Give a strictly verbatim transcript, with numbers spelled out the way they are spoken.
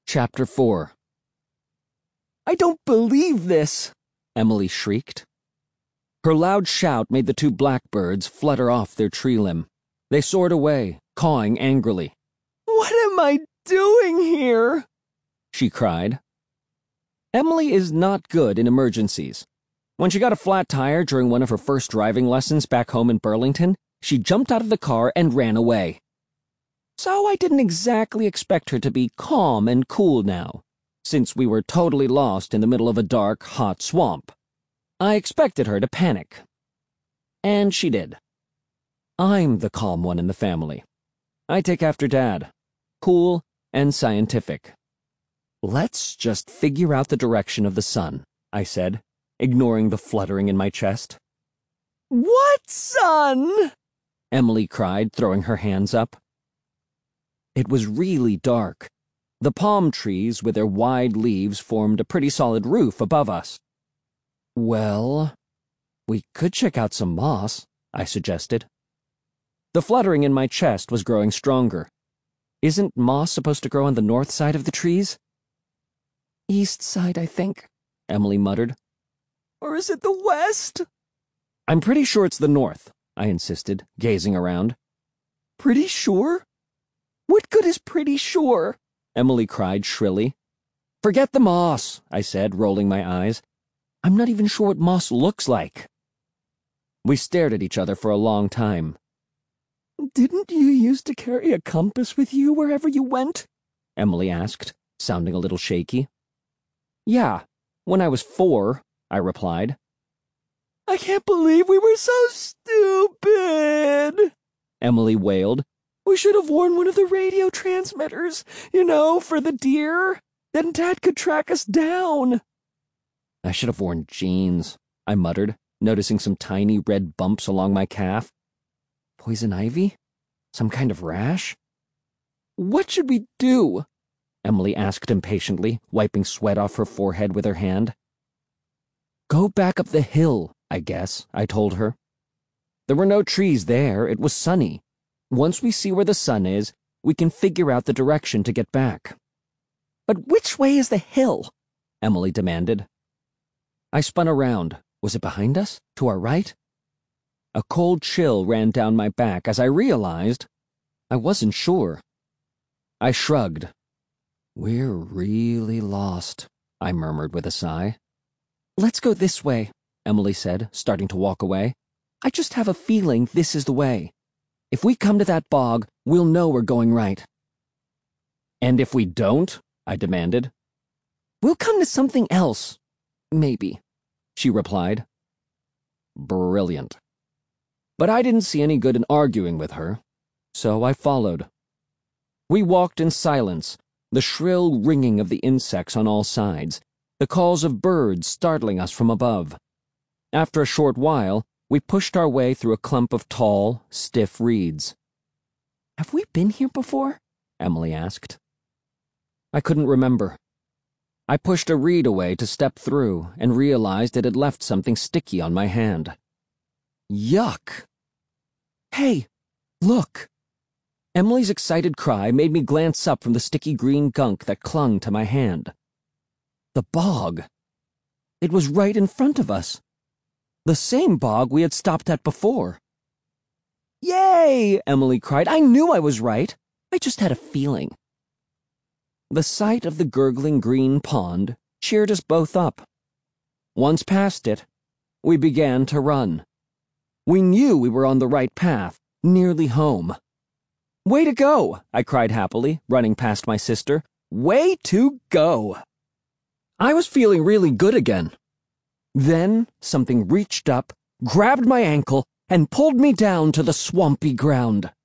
Chapter four. "I don't believe this!" Emily shrieked. Her loud shout made the two blackbirds flutter off their tree limb. They soared away, cawing angrily. "What am I doing here?" she cried. Emily is not good in emergencies. When she got a flat tire during one of her first driving lessons back home in Burlington, she jumped out of the car and ran away. So I didn't exactly expect her to be calm and cool now, since we were totally lost in the middle of a dark, hot swamp. I expected her to panic. And she did. I'm the calm one in the family. I take after Dad. Cool and scientific. "Let's just figure out the direction of the sun," I said, ignoring the fluttering in my chest. "What sun?" Emily cried, throwing her hands up. It was really dark. The palm trees with their wide leaves formed a pretty solid roof above us. "Well, we could check out some moss," I suggested. The fluttering in my chest was growing stronger. Isn't moss supposed to grow on the north side of the trees? "East side, I think," Emily muttered. "Or is it the west?" "I'm pretty sure it's the north," I insisted, gazing around. "Pretty sure? What good is pretty sure?" Emily cried shrilly. "Forget the moss," I said, rolling my eyes. "I'm not even sure what moss looks like." We stared at each other for a long time. "Didn't you used to carry a compass with you wherever you went?" Emily asked, sounding a little shaky. "Yeah, when I was four," I replied. "I can't believe we were so stupid," Emily wailed. "We should have worn one of the radio transmitters, you know, for the deer. Then Dad could track us down." "I should have worn jeans," I muttered, noticing some tiny red bumps along my calf. "Poison ivy? Some kind of rash?" "What should we do?" Emily asked impatiently, wiping sweat off her forehead with her hand. "Go back up the hill, I guess," I told her. There were no trees there. It was sunny. Once we see where the sun is, we can figure out the direction to get back. "But which way is the hill?" Emily demanded. I spun around. Was it behind us? To our right? A cold chill ran down my back as I realized I wasn't sure. I shrugged. "We're really lost," I murmured with a sigh. "Let's go this way," Emily said, starting to walk away. "I just have a feeling this is the way. If we come to that bog, we'll know we're going right." "And if we don't?" I demanded. "We'll come to something else. Maybe," she replied. Brilliant. But I didn't see any good in arguing with her, so I followed. We walked in silence, the shrill ringing of the insects on all sides, the calls of birds startling us from above. After a short while, we pushed our way through a clump of tall, stiff reeds. "Have we been here before?" Emily asked. I couldn't remember. I pushed a reed away to step through and realized it had left something sticky on my hand. Yuck! "Hey, look!" Emily's excited cry made me glance up from the sticky green gunk that clung to my hand. The bog. It was right in front of us. The same bog we had stopped at before. "Yay!" Emily cried. "I knew I was right. I just had a feeling." The sight of the gurgling green pond cheered us both up. Once past it, we began to run. We knew we were on the right path, nearly home. "Way to go!" I cried happily, running past my sister. "Way to go!" I was feeling really good again. Then something reached up, grabbed my ankle, and pulled me down to the swampy ground.